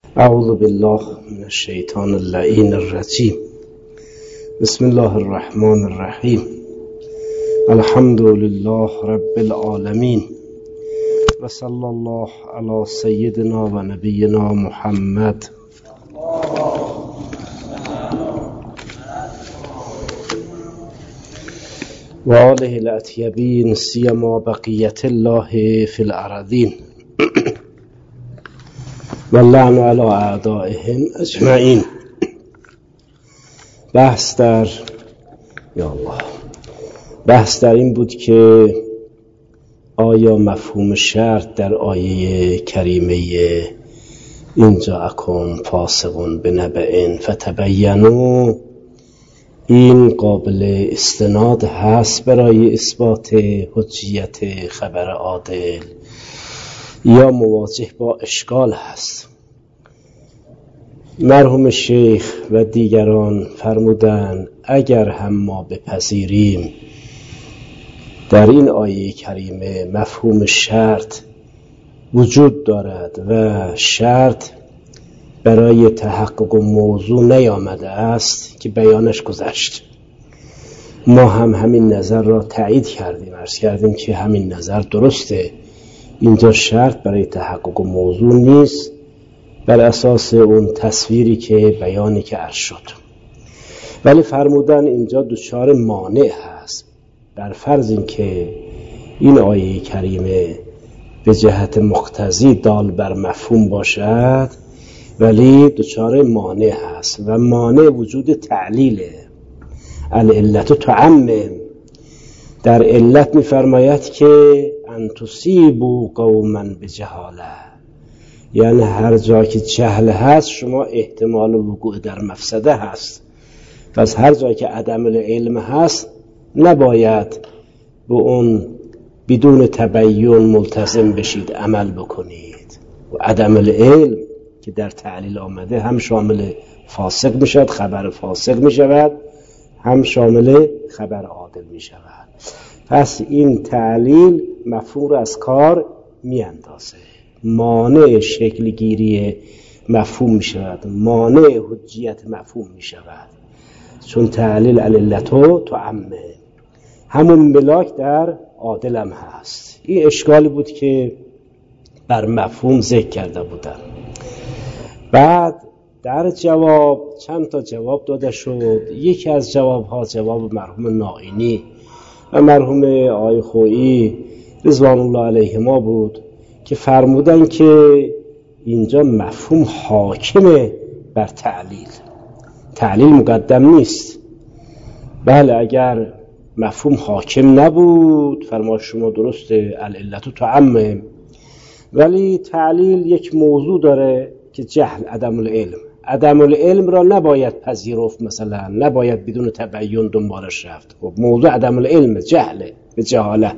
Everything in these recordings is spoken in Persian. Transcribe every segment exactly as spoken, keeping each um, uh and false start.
اعوذ بالله من الشیطان اللعین الرجیم. بسم الله الرحمن الرحیم. الحمد لله رب العالمین و صلی الله علی سیدنا و نبینا محمد و آله الاطیبین سیما بقیت الله فی الارضین واللعن علی اعدائهم اجمعین. بحث در یا الله بحث در این بود که آیا مفهوم شرط در آیه کریمه اینجا اکم فاسقون بنبأ فتبینوا این قابل استناد هست برای اثبات حجیت خبر عادل یا مواجه با اشکال هست؟ مرحوم شیخ و دیگران فرمودند اگر هم ما بپذیریم در این آیه کریمه مفهوم شرط وجود دارد و شرط برای تحقق موضوع نیامده است که بیانش گذشت، ما هم همین نظر را تایید کردیم، عرض کردیم که همین نظر درسته، اینجا شرط برای تحقق موضوع نیست بر اساس اون تصویری که بیانی که عرض شد. ولی فرمودن اینجا دچار مانع هست، بر فرض این که این آیه کریمه به جهت مقتضی دال بر مفهوم باشد ولی دچار مانع هست و مانع وجود تعلیله. العلت تعمم، در علت می‌فرماید که ان تصیبوا قوما بجهاله، یعنی هر جا که جهل هست شما احتمال وقوع در مفسده هست، پس هر جا که عدم العلم هست نباید به اون بدون تبیین ملتزم بشید، عمل بکنید. و عدم العلم که در تعلیل آمده هم شامل فاسق میشود، خبر فاسق میشود، هم شامل خبر عادل میشود. پس این تعلیل مفهوم رو از کار میاندازه، مانع شکل گیری مفهوم می شود، مانع حجیت مفهوم می شود، چون تعلیل العلتو تعمم، همون ملاک در عادل هم هست. این اشکالی بود که بر مفهوم ذکر کرده بودن. بعد در جواب چند تا جواب داده شد. یکی از جواب ها جواب مرحوم نائینی و مرحوم آقای خویی رضوان الله علیهما بود که فرمودن که اینجا مفهوم حاکمه بر تعلیل، تعلیل مقدم نیست. بله اگر مفهوم حاکم نبود فرمایش شما درسته، العلت تعمم، ولی تعلیل یک موضوع داره که جهل، عدم العلم. عدم العلم را نباید پذیرفت، مثلا نباید بدون تبیین دنبالش رفت. خب موضوع عدم العلم، جهله، به جهاله.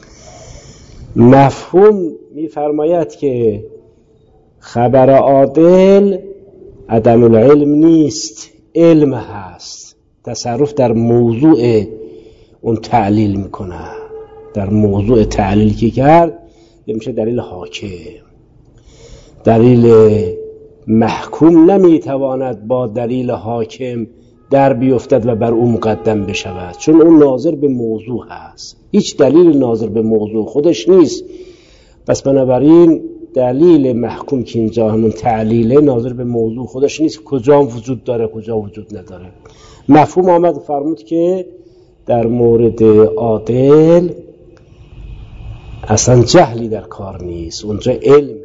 مفهوم می‌فرماید که خبر عادل عدم العلم نیست، علم هست، تصرف در موضوع اون تعلیل میکنه، در موضوع تعلیل که کرد میشه دلیل حاکم. دلیل محکوم نمیتواند با دلیل حاکم در بیفتد و بر او مقدم بشود، چون اون ناظر به موضوع هست، هیچ دلیل ناظر به موضوع خودش نیست. پس بنابراین دلیل محکوم که اینجا همون تعلیله ناظر به موضوع خودش نیست، کجا وجود داره کجا وجود نداره. مفهوم آمد فرمود که در مورد عادل اصلا جهلی در کار نیست، اونجا علمه.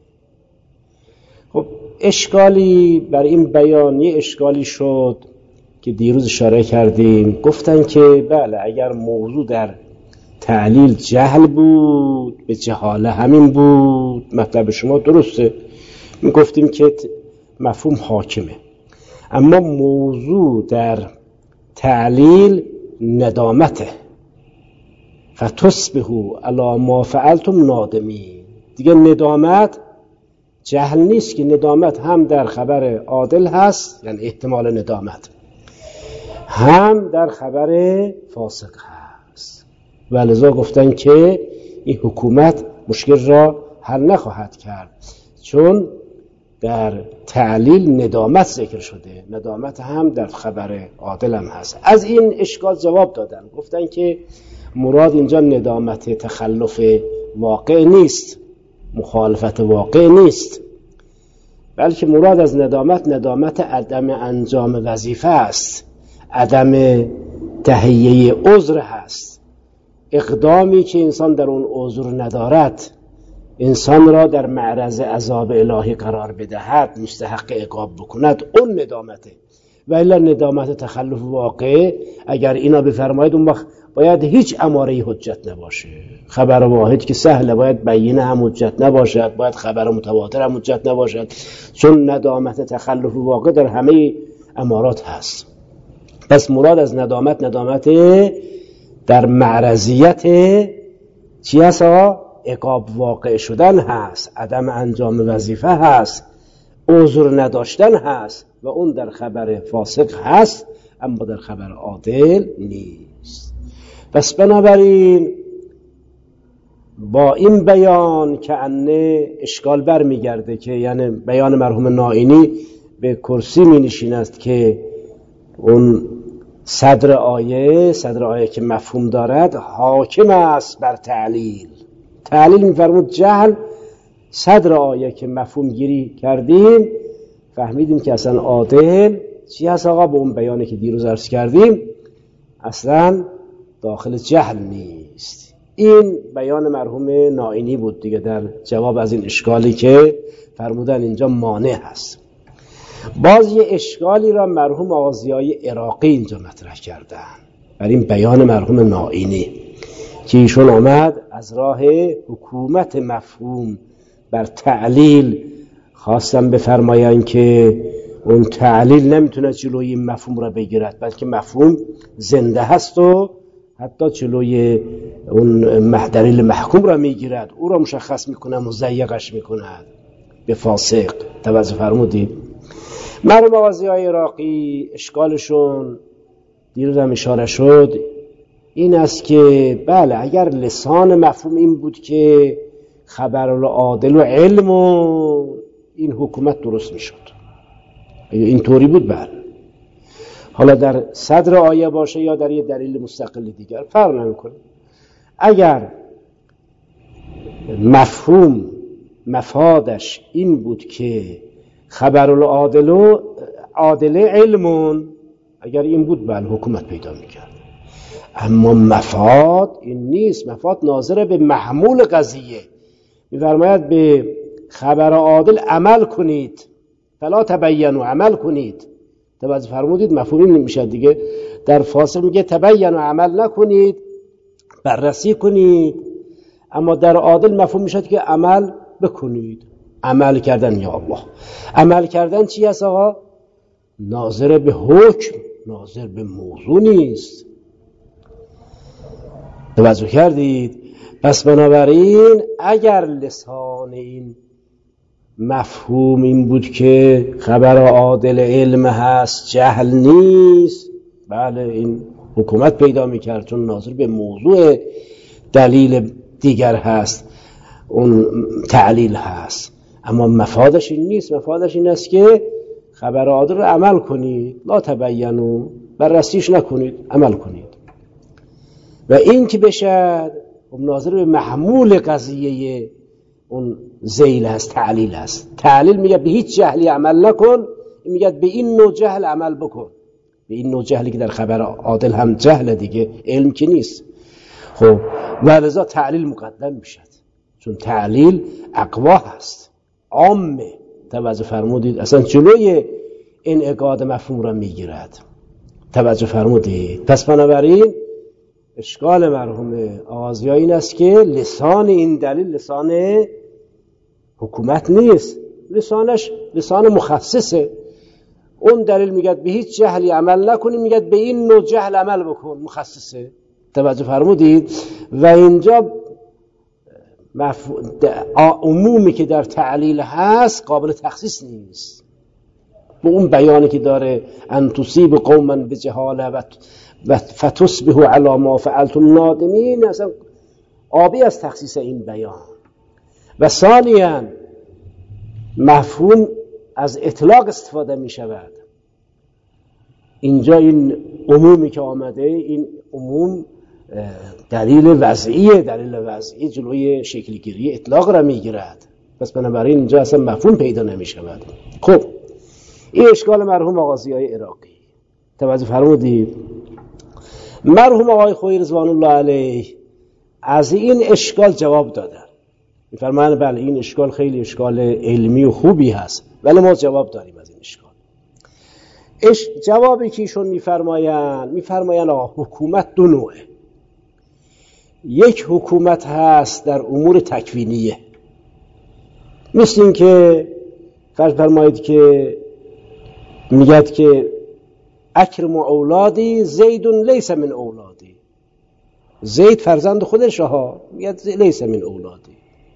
خب اشکالی بر این بیان، یه اشکالی شد که دیروز اشاره کردیم، گفتن که بله اگر موضوع در تعلیل جهل بود، به جهاله همین بود، مطلب شما درسته، می گفتیم که مفهوم حاکمه، اما موضوع در تعلیل ندامته، فتصبحوا علی ما فعلتم نادمین. دیگه ندامت جهل نیست که ندامت هم در خبر عادل هست، یعنی احتمال ندامت، هم در خبر فاسق هست. و لذا گفتن که این حکومت مشکل را حل نخواهد کرد، چون در تعلیل ندامت ذکر شده، ندامت هم در خبر عادل هم هست. از این اشکال جواب دادن، گفتن که مراد اینجا ندامت تخلف واقع نیست، مخالفت واقع نیست، بلکه مراد از ندامت ندامت عدم انجام وظیفه است، عدم تهیه عذر هست. اقدامی که انسان در اون عذر ندارد انسان را در معرض عذاب الهی قرار بدهد، مستحق عقاب بکند، اون ندامته. و الا ندامت تخلف واقع اگر اینا بفرمایید اون وقت باید هیچ اماره حجت نباشه. خبر واحد که سهله، باید بینه هم حجت نباشد، باید خبر متواتر هم حجت نباشد، چون ندامت تخلف واقع در همه امارات هست. پس مراد از ندامت ندامت در معرضیت چی هست؟ عقاب واقع شدن هست، عدم انجام وظیفه هست، عذر نداشتن هست و اون در خبر فاسق هست اما در خبر عادل نیست. پس بنابراین با این بیان که انه اشکال بر میگرده که یعنی بیان مرحوم نائینی به کرسی می نشیند که اون صدر آیه صدر آیه که مفهوم دارد حاکم است بر تعلیل. تعلیل می‌فرمود جهل، صدر آیه که مفهوم گیری کردیم فهمیدیم که اصلا عادل چی هست آقا؟ به اون بیانی که دیروز عرض کردیم اصلا داخل جهل نیست. این بیان مرحوم نائینی بود دیگه در جواب از این اشکالی که فرمودن اینجا مانع هست. باز یه اشکالی را مرحوم آقا ضیای عراقی اینجا مطرح کردن بر این بیان مرحوم نائینی که ایشون آمد از راه حکومت مفهوم بر تعلیل خواستم بفرمایند که اون تعلیل نمیتونه جلوی این مفهوم را بگیرد، بلکه مفهوم زنده هست و حتی جلوی اون دلیل محکوم را میگیرد، او را مشخص میکنه، مضیقش میکند به فاسق. توجه فرمودید؟ مرحوم آقا ضیای عراقی اشکالشون دیروز هم اشاره شد این است که بله اگر لسان مفهوم این بود که خبر العادل و علم و این حکومت درست میشد، این طوری بود بله، حالا در صدر آیه باشه یا در یه دلیل مستقل دیگر فرق نمیکنه. اگر مفهوم مفادش این بود که خبر العادل و عادل علمون، اگر این بود بله حکومت پیدا میکرد. اما مفاد این نیست، مفاد ناظر به محمول قضیه. می‌فرماید به خبر عادل عمل کنید، فلا تبینوا، عمل کنید. توجه فرمودید؟ مفهومی نمیشه دیگه. در فاسق میگه تبینوا، عمل نکنید، بررسی کنید. اما در عادل مفهوم میشه که عمل بکنید. عمل کردن یا الله، عمل کردن چی است آقا؟ ناظر به حکم، ناظر به موضوع نیست. توجه کردید؟ پس بنابراین اگر لسان این مفهوم این بود که خبر عادل علم هست جهل نیست، بله این حکومت پیدا میکرد چون ناظر به موضوع دلیل دیگر هست، اون تعلیل هست. اما مفادش این نیست، مفادش این است که خبر عادل رو عمل کنید، لا تبینوا، بررسیش نکنید، عمل کنید. و این که بشد ناظر به محمول قضیه اون ذیل هست، تعلیل هست. تعلیل میگه به هیچ جهلی عمل نکن، میگه به این نوع جهل عمل بکن. به این نوع جهلی که در خبر عادل هم جهل دیگه، علم که نیست. خب ولذا تعلیل مقدم میشد چون تعلیل اقوا هست، عامه. توجه فرمودید؟ اصلا جلوی انعقاد مفهوم را میگیرد. توجه فرمودید؟ پس بنابراین اشکال مرحوم آقا ضیایی این است که لسان این دلیل لسان حکومت نیست، لسانش لسان مخصصه. اون دلیل میگه به هیچ جهلی عمل نکنی، میگه به این نوع جهل عمل بکن، مخصصه. توجه فرمودید؟ و اینجا مف... عمومی که در تعلیل هست قابل تخصیص نیست. به اون بیانی که داره ان تصیب قوما بجهاله و فتصبحوا علی ما فعلتم نادمین، اصلا آبی از تخصیص این بیان. و ثانیاً مفهوم از اطلاق استفاده می شود. اینجا این عمومی که آمده، این عموم دلیل وضعیه، دلیل وضعی جلوی شکلگیری اطلاق را می گیرد. پس بنابراین اینجا اصلا مفهوم پیدا نمی شود. خب این اشکال مرحوم آقا ضیای عراقی. توجه فرمودید؟ مرحوم آقای خویی رضوان الله علیه از این اشکال جواب دادن. میفرمایند بله این اشکال خیلی اشکال علمی و خوبی هست، ولی ما جواب داریم از این اشکال. اش جوابی که ایشون میفرمایند میفرمایند آقا حکومت دو نوعه. یک حکومت هست در امور تکوینیه، مثل این که فرض فرمایید که میگد که اکرم اولادی زید لیس من اولادی، زید فرزند خودش ها، میگد لیس من اولادی.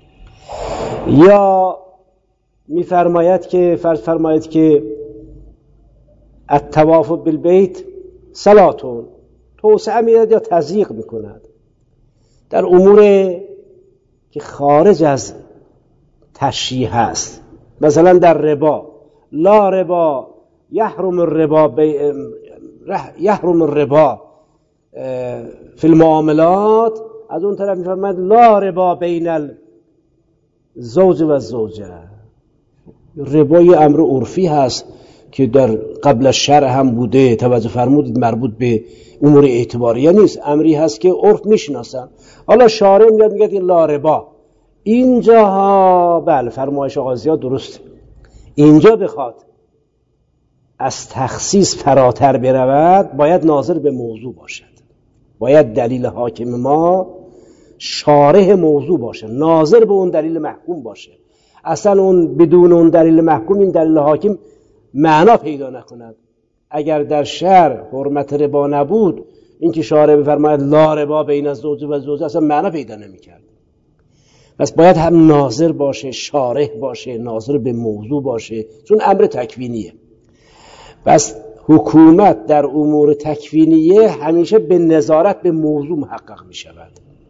یا میفرماید که فرض فرمایید که الطواف بالبیت صلاتون، توسعه میاد یا تضییق میکند در امور که خارج از تشریح هست. مثلا در ربا، لا ربا یحرم الربا بی... یحرم الربا فی المعاملات، از اون طرف میفرماید لا ربا بین الزوج و الزوجه. ربا یه امر عرفی هست که در قبل شرع هم بوده، توجه فرمودید، مربوط به امور اعتباریه نیست، امری هست که عرف میشناسن. حالا شارع میاد میگه لا ربا. اینجا بله فرمایش آقا ضیا درسته، اینجا بخواد از تخصیص فراتر برود باید ناظر به موضوع باشد، باید دلیل حاکم ما شارح موضوع باشه، ناظر به اون دلیل محکوم باشه. اصلا اون بدون اون دلیل محکوم این دلیل حاکم معنا پیدا نکند. اگر در شرع حرمت ربا نبود، اینکه شارع بفرماید لا ربا بین الزوج و الزوجه اصلا معنا پیدا نمی‌کرد. پس باید هم ناظر باشه، شارح باشه، ناظر به موضوع باشه، چون امر تکوینیه. پس حکومت در امور تکوینیه همیشه به نظارت به موضوع محقق می شود.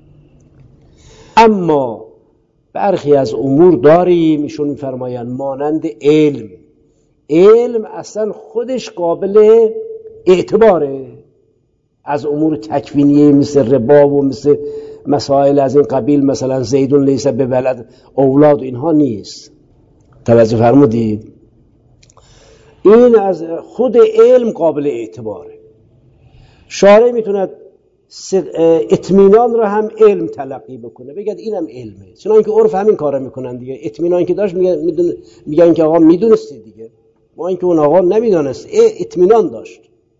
اما برخی از امور داریم، ایشون می‌فرمایند مانند علم. علم اصلا خودش قابل اعتباره. از امور تکوینیه مثل ربا و مثل مسائل از این قبیل، مثلا زیدون لیس به ولد اولاد، اینها نیست. توجه فرمودید؟ این از خود علم قابل اعتباره. شارع میتوند اطمینان را هم علم تلقی بکنه، بگید اینم علمه، چون اینکه عرف همین کارا میکنن دیگه. اطمینان که داشت میگن میگن که آقا میدونستی دیگه، ما اینکه اون آقا نمیدونست، اطمینان داشت.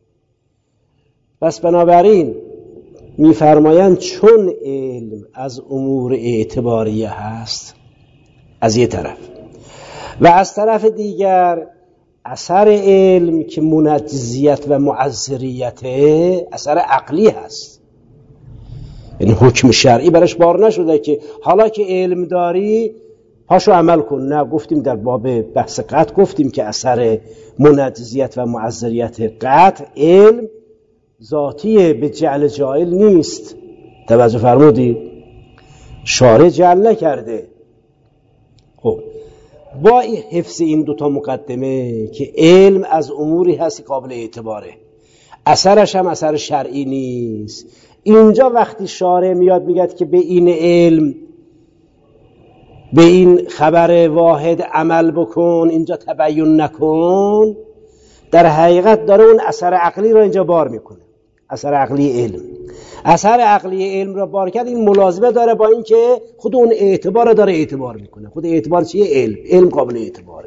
پس بنابراین میفرمایند چون علم از امور اعتباریه هست از یه طرف، و از طرف دیگر اثر علم که منجزیت و معذریت اثر عقلی هست، یعنی حکم شرعی برش بار نشده که حالا که علم داری پاشو عمل کن. نه، گفتیم در باب بحث قطع گفتیم که اثر منجزیت و معذریت قطع علم ذاتیه، به جعل جاهل نیست. توجه فرمودید؟ شارع جعل نکرده. خب با حفظ این دوتا مقدمه که علم از اموری هست قابل اعتباره، اثرش هم اثر شرعی نیست، اینجا وقتی شارع میاد میگه که به این علم، به این خبر واحد عمل بکن، اینجا تبیین نکن، در حقیقت داره اون اثر عقلی را اینجا بار میکنه. اثر عقلی علم، اثر عقلی علم را بار کرد، این ملازمه داره با این که خود اون اعتبار داره اعتبار میکنه. خود اعتبار چیه؟ علم. علم قابل اعتباره.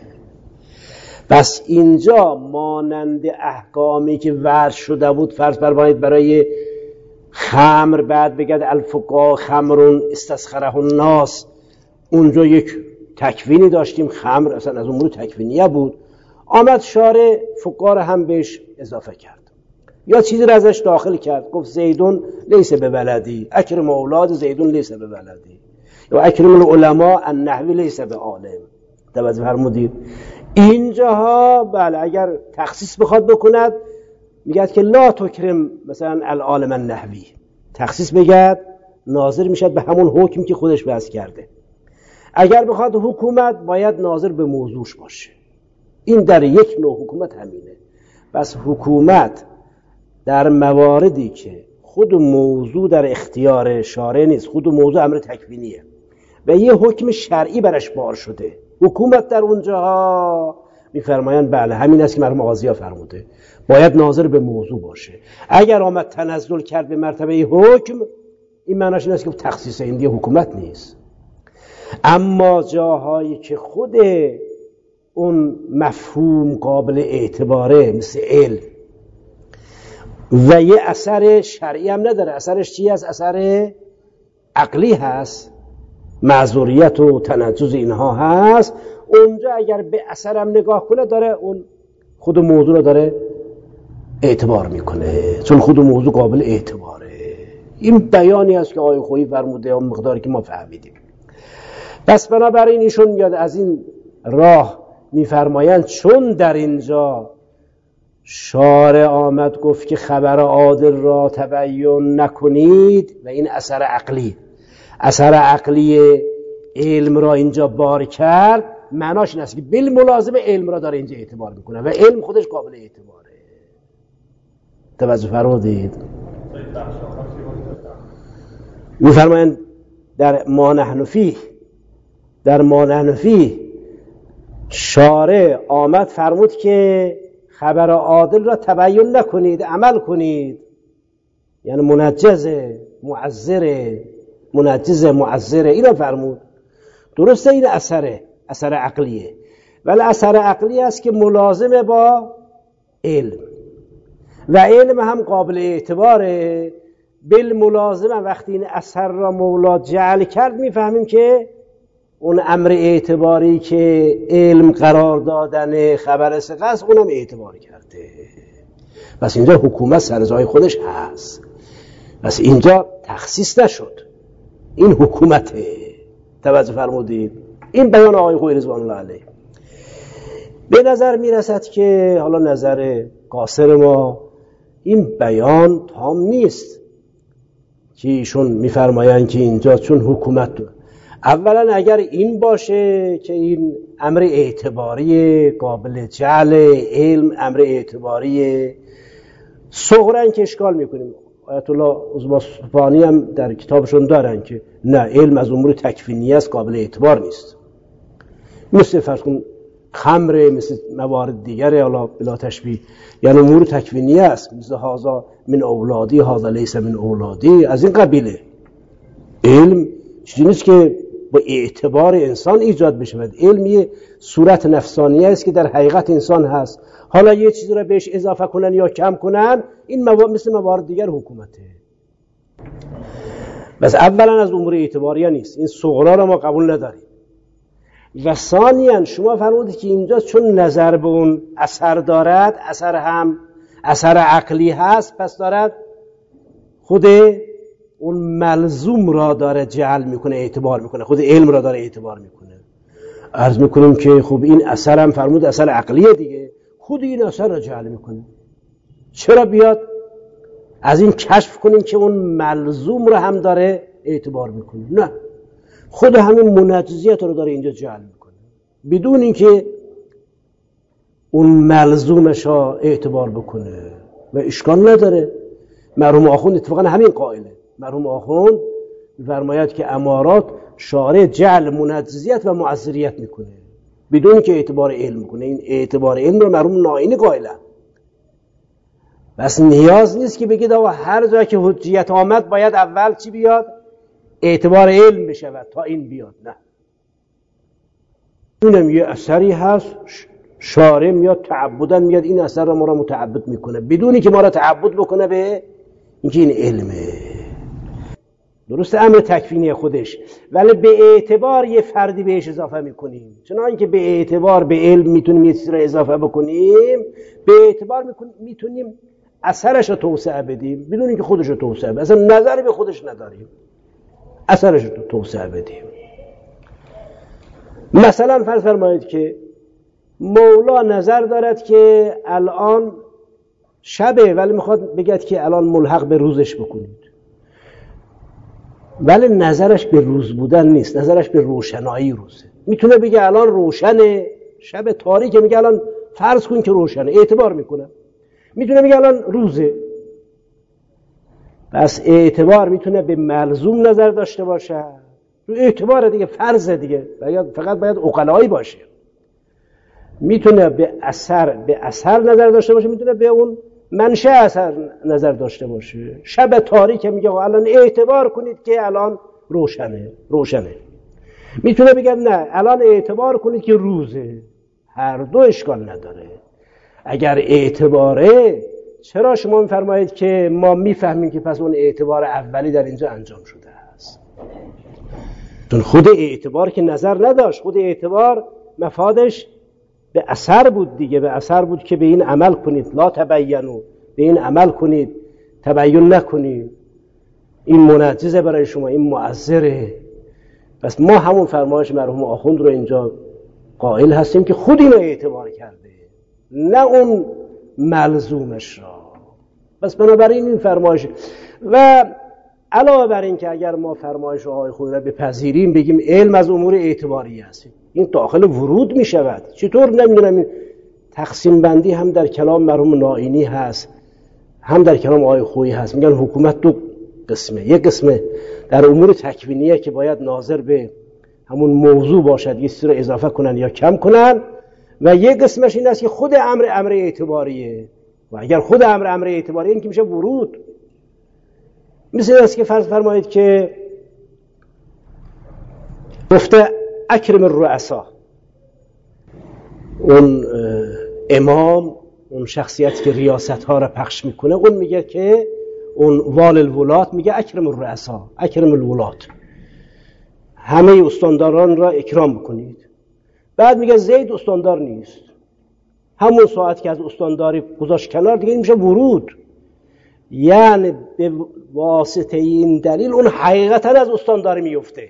بس اینجا مانند احکامی که ورد شده بود، فرض فرمایید برای خمر، بعد بگد الفقا خمرون استسخره الناس، اونجا یک تکوینی داشتیم، خمر اصلا از امور تکوینیه بود، آمد شارع فقا هم بهش اضافه کرد یا چیزی را ازش داخل کرد، گفت زیدون لیس به ولدی، اکرم اولاد زیدون لیس به ولدی، یا اکرم العلماء النحوی لیس به عالم. توجه فرمودید؟ اینجاها بله اگر تخصیص بخواد بکند میگه که لا تکرم مثلا العالم النحوی، تخصیص بگد ناظر میشد به همون حکم که خودش بحث کرده. اگر بخواد حکومت باید ناظر به موضوعش باشه. این در یک نوع حکومت همینه. بس حکومت در مواردی که خود موضوع در اختیار شارع نیست، خود موضوع امر تکوینیه و یه حکم شرعی برش بار شده، حکومت در اونجاها میفرمایند بله همین است که مرحوم قاضی ها فرموده، باید ناظر به موضوع باشه. اگر آمد تنزل کرد به مرتبه حکم، این معناش این است که تخصیص این دیگه حکومت نیست. اما جاهایی که خود اون مفهوم قابل اعتباره مثل علم و یه اثر شرعی هم نداره، اثرش چی هست؟ اثر عقلی هست، معذوریت و تنجز اینها هست، اونجا اگر به اثرم نگاه کنه داره اون خود موضوع رو داره اعتبار میکنه، چون خود موضوع قابل اعتباره. این بیانی است که آقای خویی فرموده، اون مقداری که ما فهمیدیم. پس بنابراین ایشون یاد از این راه میفرمایند چون در اینجا شارع آمد گفت که خبر عادل را تبیین نکنید و این اثر عقلی اثر عقلی علم را اینجا بار کرد، معناش این است که بالملازمه علم را داره اینجا اعتبار میکنه و علم خودش قابل اعتباره. توجه فرمودید؟ میفرمایند در ما نحن فیه، در ما نحن فیه شارع آمد فرمود که خبر عادل را تبیین نکنید، عمل کنید، یعنی منجزه معذره منجزه معذره، اینا فرمود. درسته این اثره، اثر عقلیه، ولی اثر عقلی است که ملازمه با علم و علم هم قابل اعتباره. بالملازمه وقتی این اثر را مولا جعل کرد میفهمیم که اون امر اعتباری که علم قرار دادن خبر ثقه است اونم اعتبار کرده. پس اینجا حکومت سر جای خودش هست، پس اینجا تخصیص نشد، این حکومته. توجه فرمودید؟ این بیان آقای خویی رضوان الله علیه. به نظر میرسد که حالا نظر قاصر ما این بیان تام نیست که ایشون میفرمایند که اینجا چون حکومت اولا اگر این باشه که این امر اعتباری قابل جعل علم امر اعتباری صغرا که اشکال میکنیم، آیت الله عثمانی هم در کتابشون دارن که نه علم از امور تکوینی است، قابل اعتبار نیست، مثل فرض کن خمر، مثل موارد دیگره، حالا بلا تشبیه، یعنی امور تکوینی است، مثل هذا من اولادی هذا لیس من اولادی، از این قبیله. علم چیزی نیست که با اعتبار انسان ایجاد بشه، علم یه صورت نفسانیه است که در حقیقت انسان هست، حالا یه چیزی رو بهش اضافه کنن یا کم کنن، این موارد مثل موارد دیگر حکومته. بس اولا از امور اعتباریه نیست، این صغرا رو ما قبول نداریم. و ثانیاً شما فرمودید که اینجا چون نظر به اون اثر دارد، اثر هم اثر عقلی هست، پس دارد خود اون ملزوم را داره جعل میکنه، اعتبار میکنه، خود علم را داره اعتبار میکنه. عرض میکنم که خب این اثر هم فرمود اثر عقلیه دیگه، خود این اثر را جعل میکنه، چرا بیاد از این کشف کنیم که اون ملزوم را هم داره اعتبار میکنه؟ نه، خود همین منجزیت رو داره اینجا جعل میکنه بدون اینکه اون ملزومش را اعتبار بکنه و اشکال نداره. مرحوم آخوند اتفاقا همین قائله. مرحوم آخوند می‌فرماید که امارات شارع جعل منجزیت و معذریت میکنه بدون که اعتبار علم میکنه. این اعتبار علم رو مرحوم نائینی قائله. بس نیاز نیست که بگید آقا هر جا که حجیت آمد باید اول چی بیاد؟ اعتبار علم بشود تا این بیاد. نه، اونم یه اثری هست، شارع میاد تعبدن میاد این اثر رو ما را متعبد میکنه بدونی که ما را تعبد بکنه به اینکه این علمه. درسته امر تکوینی خودش، ولی به اعتبار یه فردی بهش اضافه میکنیم. چنانکه که به اعتبار به علم میتونیم یه چیزی را اضافه بکنیم، به اعتبار میتونیم اثرش رو توسعه بدیم بدون اینکه خودش رو توسعه بدیم، اصلا نظری به خودش نداریم، اثرش رو توسعه بدیم. مثلا فرض فرمایید که مولا نظر دارد که الان شبه ولی میخواد بگید که الان ملحق به روزش بکنید، ولی نظرش به روز بودن نیست، نظرش به روشنایی روزه. میتونه بگه الان روشنه، شب تاریکه، میگه الان فرض کن که روشنه، اعتبار میکنم، میتونه بگه الان روزه. پس اعتبار میتونه به ملزوم نظر داشته باشه، اعتبار دیگه فرضه دیگه، فقط باید عقلایی باشه. میتونه به اثر به اثر نظر داشته باشه، میتونه به اون منشأ اثر نظر داشته باشه. شب تاریک میگه الان اعتبار کنید که الان روشنه روشنه میتونه بگه نه الان اعتبار کنید که روزه. هر دو اشکال نداره. اگر اعتباره، چرا شما میفرمایید که ما میفهمیم که پس اون اعتبار اولی در اینجا انجام شده است؟ چون خود اعتبار که نظر نداشت، خود اعتبار مفادش به اثر بود دیگه، به اثر بود که به این عمل کنید، لا تبینو، به این عمل کنید، تبین نکنید، این منجزه برای شما، این مؤثره. پس ما همون فرمایش مرحوم آخوند رو اینجا قائل هستیم که خود اینو اعتبار کرده، نه اون ملزومش را. پس بنابراین این فرمایش و علاوه بر این که اگر ما فرمایش آقای خود را بپذیریم، بگیم علم از امور اعتباری است، این داخل ورود می شود. چطور؟ نمیدونم. این تقسیم بندی هم در کلام مرحوم نائینی هست، هم در کلام آقای خویی هست. میگن حکومت دو قسمه، یک قسمه در امور تکوینیه که باید ناظر به همون موضوع باشد، یه چیزی رو اضافه کنن یا کم کنن، و یک قسمش این است که خود امر امر اعتباریه. و اگر خود امر امر اعتباریه، این که میشه ورود. مثل این است که فرض فرمایید که گفته اکرم الرؤسا، اون امام، اون شخصیتی که ریاست ها را پخش میکنه، اون میگه که اون وال الولات میگه اکرم الرؤسا، اکرم الولات، همه استانداران را اکرام بکنید. بعد میگه زید استاندار نیست، همون ساعت که از استانداری گذاشت کنار دیگه این میشه ورود. یعنی به واسطه این دلیل اون حقیقتا از استانداری میفته.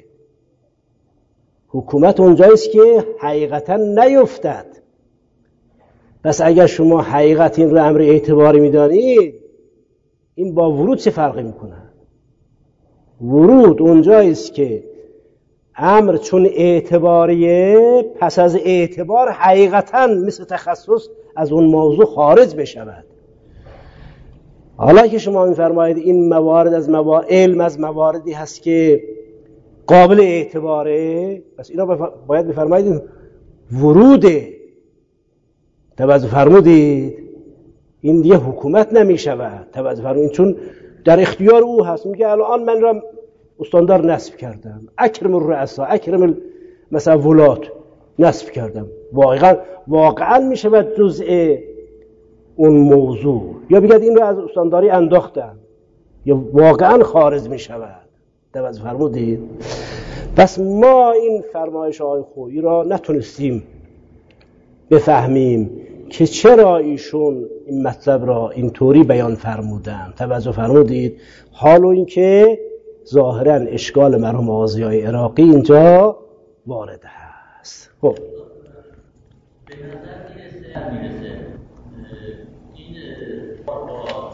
حکومت اونجاییست که حقیقتا نیفتد. پس اگر شما حقیقت این رو امر اعتباری میدانید، این با ورود چه فرقی میکنه؟ ورود اونجاییست که امر چون اعتباریه، پس از اعتبار حقیقتا مثل تخصص از اون موضوع خارج بشود. حالا که شما میفرمایید این موارد از موارد، علم از مواردی هست که قابل اعتباره، پس اینا باید بفرمایید وروده. توجه فرمودید؟ این دیگه حکومت نمیشود. توجه فرمودید؟ چون در اختیار او هست. میگه الان من را استاندار نصب کردم، اکرم الرؤسا، اکرم مثلا ولات نصب کردم، واقعا واقعا میشود جزء اون موضوع، یا بگید این رو از استانداری انداختم، یا واقعا خارج میشود. توجه فرمودید؟ پس ما این فرمایش آقای خویی را نتونستیم بفهمیم که چرا ایشون این مطلب را اینطوری بیان فرمودن. توجه فرمودید؟ حال و این که ظاهرا اشکال مرحوم آقاضیای عراقی اینجا وارد هست. خب به نظر میرسه میرسه این با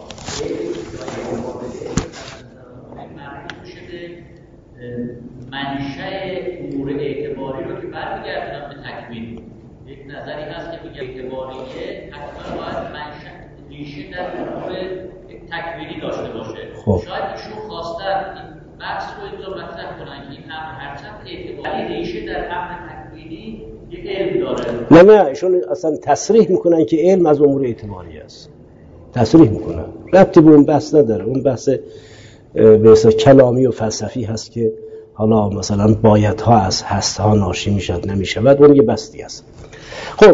مربوط شده منشأ امور اعتباری رو که برمیگردونم به تکوین. یک نظری هست که میگه اعتباریه حتما باید منشأ ریشه در امور تکوینی داشته باشه. خب. شاید ایشون خواستن این بحث رو اینجا مطرح کنن که این امر هرچند اعتباری ریشه در امر تکوینی یک علم داره. نه نه ایشون اصلا تصریح میکنن که علم از امور اعتباری است. تصریح میکنن. ربطی به اون بحث نداره. اون بحث به اصطلاح کلامی و فلسفی هست که حالا مثلا بایدها از هستها ناشی میشد نمیشود، اون یه بستی است. خب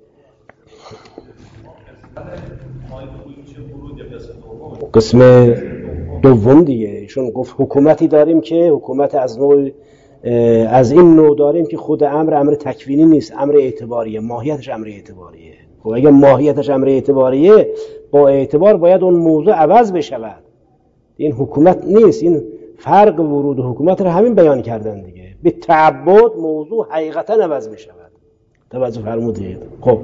قسم دوم دیگه ایشون گفت حکومتی داریم که حکومت از نوع از این نوع داریم که خود امر امر تکوینی نیست، امر اعتباریه، ماهیتش امر اعتباریه. خب اگه ماهیتش امر اعتباریه، با اعتبار باید اون موضوع عوض بشود. این حکومت نیست. این فرق ورود حکومت رو همین بیان کردن دیگه. به تعبد موضوع حقیقتا عوض میشود. توجه فرمودید؟ خب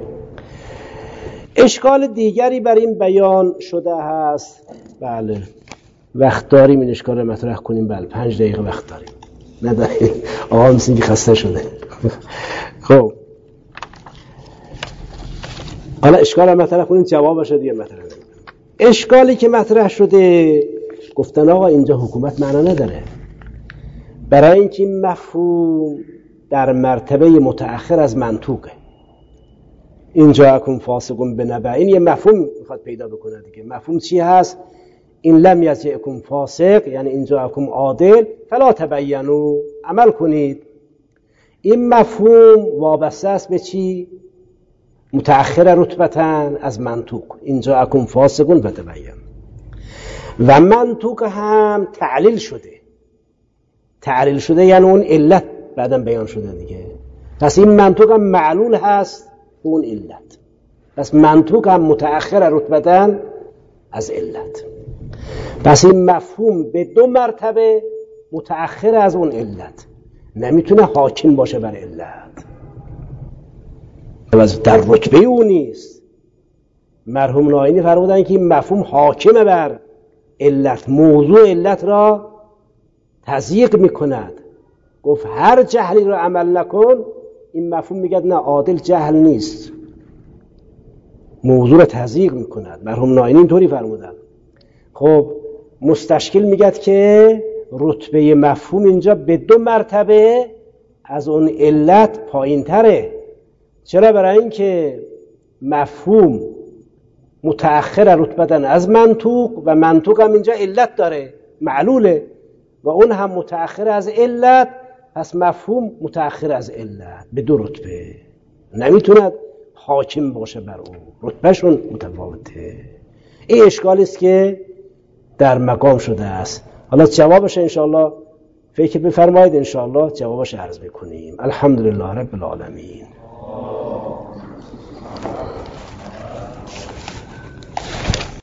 اشکال دیگری بر این بیان شده هست. بله وقت داریم این اشکال رو مطرح کنیم. بله پنج دقیقه وقت داریم. نداریم. آقا مثل که خسته شده. خب حالا اشکال هم مطرح کنیم، جوابش دیگه مطرح کنیم. اشکالی که مطرح شده گفتن آقا اینجا حکومت معنا نداره، برای اینکه این مفهوم در مرتبه متأخر از منطوقه. اینجا اکون فاسقون بنبأ، این یه مفهوم میخواد پیدا بکنه دیگه. مفهوم چی هست؟ این لم یجئکم فاسق، یعنی اینجا اکون عادل فلا تبینوا، عمل کنید. این مفهوم وابسته است به چی؟ متأخر رتبتن از منطوق، اینجا اکون فاسقون فتبین. و منطوق هم تعلیل شده، تعلیل شده یعنی اون علت بعدم بیان شده دیگه. پس این منطوق هم معلول هست به اون علت، پس منطوق هم متأخر رتبتن از علت. پس این مفهوم به دو مرتبه متأخر از اون علت، نمیتونه حاکم باشه بر علت، در رتبه اون نیست. مرحوم ناینی فرمودن که این مفهوم حاکم بر علت، موضوع علت را تضییق میکند. گفت هر جهلی را عمل نکن، این مفهوم میگه نه، عادل جهل نیست، موضوع را تضییق میکند. مرحوم ناینی اینطوری فرمودن. خب مستشکل میگه که رتبه مفهوم اینجا به دو مرتبه از اون علت پایین تره. چرا؟ برای اینکه مفهوم متأخر رتبتن از منطوق و منطوق هم اینجا علت داره، معلوله، و اون هم متأخر از علت. پس مفهوم متأخر از علت به دو رتبه، نمیتوند حاکم باشه بر اون، رتبهشون متفاوته. این اشکالی است که در مقام شده است. حالا جوابش انشاءالله فکر بفرمایید، انشاءالله جوابش عرض بکنیم. الحمدلله رب العالمین.